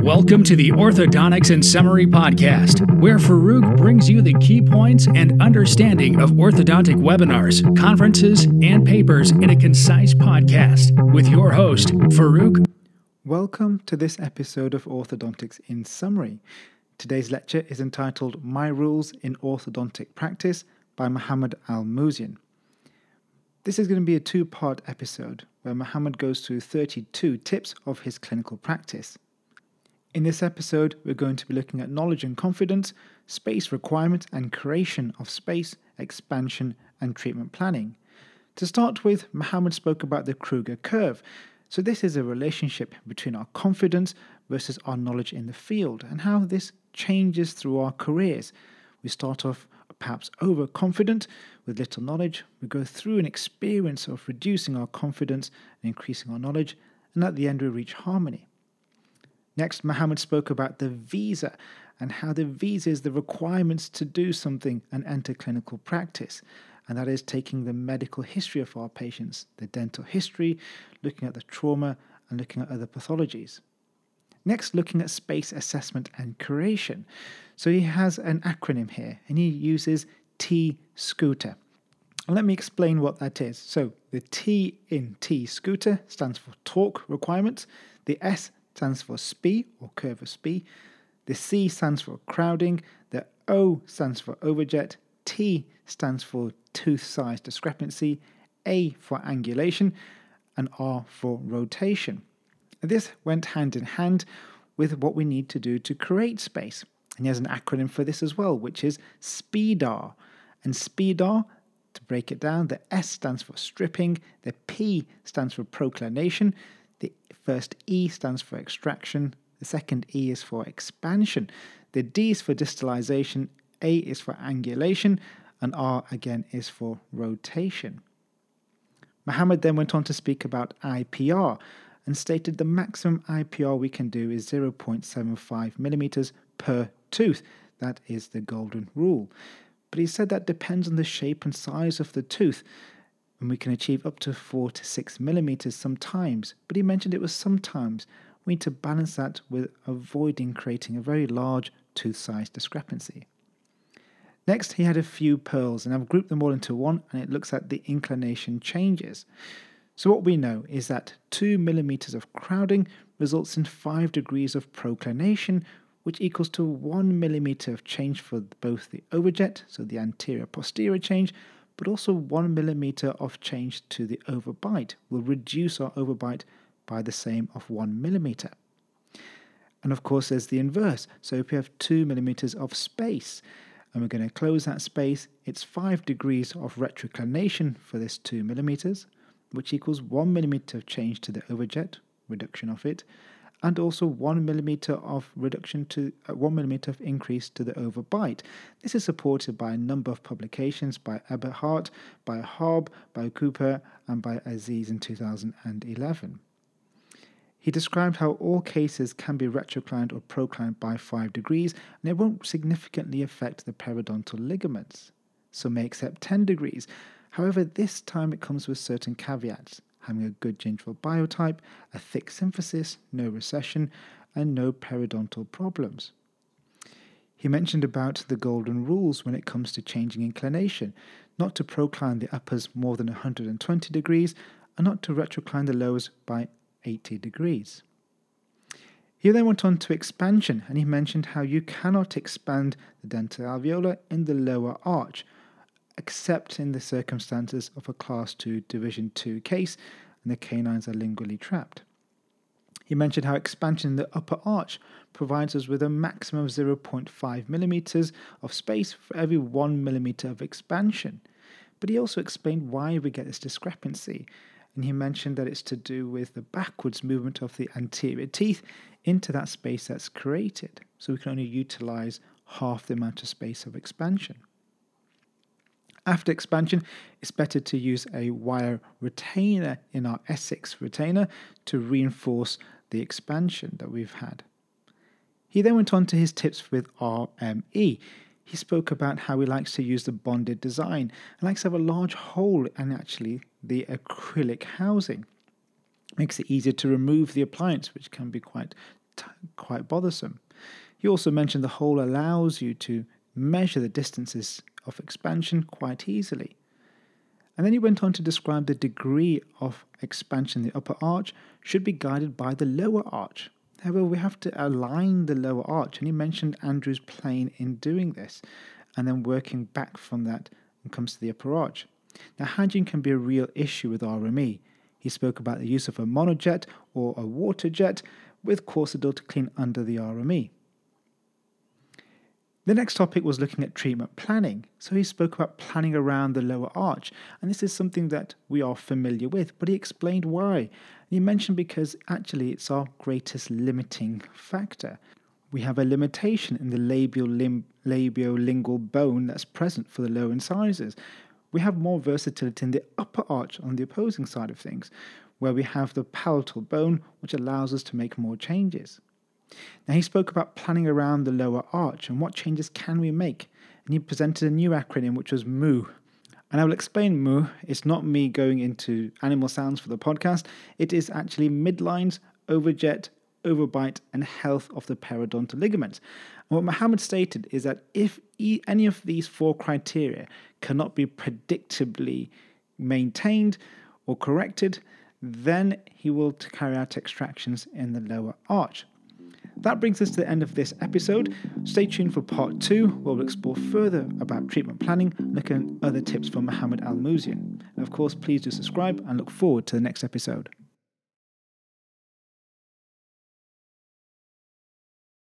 Welcome to the Orthodontics in Summary podcast, where Farouk brings you the key points and understanding of orthodontic webinars, conferences, and papers in a concise podcast with your host, Farouk. Welcome to this episode of Orthodontics in Summary. Today's lecture is entitled My Rules in Orthodontic Practice by Mohammed Al-Muzian. This is going to be a two-part episode where Mohammed goes through 32 tips of his clinical practice. In this episode, we're going to be looking at knowledge and confidence, space requirement and creation of space, expansion, and treatment planning. To start with, Mohammed spoke about the Kruger curve. So this is a relationship between our confidence versus our knowledge in the field and how this changes through our careers. We start off perhaps overconfident with little knowledge. We go through an experience of reducing our confidence and increasing our knowledge, and at the end we reach harmony. Next, Mohammed spoke about the visa and how the visa is the requirements to do something and enter clinical practice. And that is taking the medical history of our patients, the dental history, looking at the trauma, and looking at other pathologies. Next, looking at space assessment and creation. So he has an acronym here, and he uses T-Scooter. And let me explain what that is. So the T in T-Scooter stands for torque requirements. The S stands for SPI, or curve of SPI. The C stands for crowding. The O stands for overjet. T stands for tooth size discrepancy. A for angulation. And R for rotation. And this went hand in hand with what we need to do to create space. And he has an acronym for this as well, which is SPIDAR. And SPIDAR, to break it down, the S stands for stripping. The P stands for proclination. The first E stands for extraction. The second E is for expansion. The D is for distalization. A is for angulation. And R again is for rotation. Mohammed then went on to speak about IPR and stated the maximum IPR we can do is 0.75 millimeters per tooth. That is the golden rule. But he said that depends on the shape and size of the tooth, and we can achieve up to 4 to 6 millimeters sometimes. But he mentioned it was sometimes. We need to balance that with avoiding creating a very large tooth size discrepancy. Next, he had a few pearls, and I've grouped them all into one, and it looks at the inclination changes. So what we know is that 2 millimeters of crowding results in 5 degrees of proclination, which equals to 1 millimeter of change for both the overjet, so the anterior-posterior change, but also 1 millimeter of change to the overbite will reduce our overbite by the same of 1 millimeter. And of course, there's the inverse. So if we have 2 millimeters of space, and we're going to close that space, it's 5 degrees of retroclination for this 2 millimeters, which equals 1 millimeter of change to the overjet, reduction of it, and also 1 millimeter of reduction to 1 millimeter of increase to the overbite. This is supported by a number of publications by Eberhardt, by Harb, by Cooper, and by Aziz in 2011. He described how all cases can be retroclined or proclined by 5 degrees, and it won't significantly affect the periodontal ligaments. Some may accept 10 degrees. However, this time it comes with certain caveats: having a good gingival biotype, a thick symphysis, no recession, and no periodontal problems. He mentioned about the golden rules when it comes to changing inclination, not to procline the uppers more than 120 degrees, and not to retrocline the lowers by 80 degrees. He then went on to expansion, and he mentioned how you cannot expand the dental alveolar in the lower arch, except in the circumstances of a Class 2 Division 2 case and the canines are lingually trapped. He mentioned how expansion in the upper arch provides us with a maximum of 0.5 millimeters of space for every 1 millimeter of expansion. But he also explained why we get this discrepancy, and he mentioned that it's to do with the backwards movement of the anterior teeth into that space that's created, so we can only utilize half the amount of space of expansion. After expansion, it's better to use a wire retainer in our Essex retainer to reinforce the expansion that we've had. He then went on to his tips with RME. He spoke about how he likes to use the bonded design and likes to have a large hole in actually the acrylic housing. Makes it easier to remove the appliance, which can be quite quite bothersome. He also mentioned the hole allows you to measure the distances of expansion quite easily. And then he went on to describe the degree of expansion in the upper arch should be guided by the lower arch. However, we have to align the lower arch, and he mentioned Andrew's plane in doing this, and then working back from that and comes to the upper arch. Now, hygiene can be a real issue with RME. He spoke about the use of a monojet or a water jet with Corsadil to clean under the RME. The next topic was looking at treatment planning. So he spoke about planning around the lower arch, and this is something that we are familiar with, but he explained why. He mentioned because actually it's our greatest limiting factor. We have a limitation in the labiolingual bone that's present for the lower incisors. We have more versatility in the upper arch on the opposing side of things, where we have the palatal bone, which allows us to make more changes. Now, he spoke about planning around the lower arch and what changes can we make, and he presented a new acronym which was MOO. And I will explain MOO. It's not me going into animal sounds for the podcast. It is actually midlines, overjet, overbite, and health of the periodontal ligaments. And what Mohammed stated is that if any of these 4 criteria cannot be predictably maintained or corrected, then he will carry out extractions in the lower arch. That brings us to the end of this episode. Stay tuned for part 2, where we'll explore further about treatment planning, looking at other tips from Mohammed Al-Muzian. And of course, please do subscribe and look forward to the next episode.